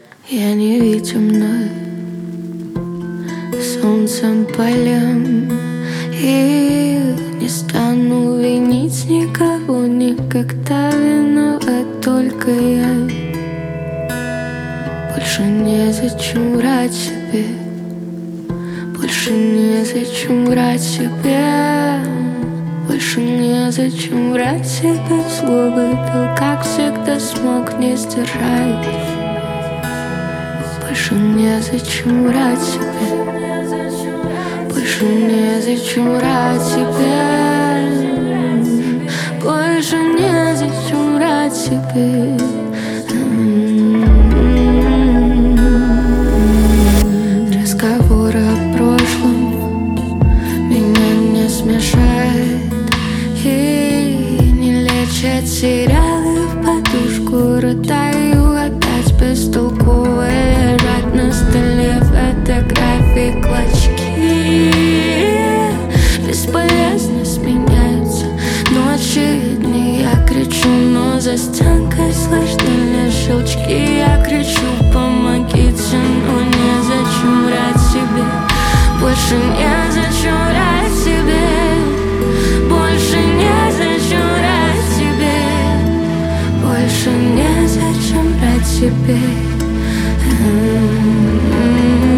Я невидимна солнцем полем, и не стану винить никого никогда. Виноват только я. Больше незачем врать себе, больше незачем врать себе, больше незачем врать себе. Злобы был, как всегда, смог не сдержать. Больше незачем врать себе, больше незачем врать себе, больше незачем врать себе. Разговоры о прошлом меня не смешает и не лечат сериалы в подушку. Рыдаю опять бестолковая, лежат на столе фотографии, клочки. Бесполезно сменяются ночи и дни. Я кричу, но за стенкой слышны лишь щелчки. Я кричу, помогите, но незачем врать себе. Больше незачем врать себе, больше незачем врать себе, больше незачем врать себе.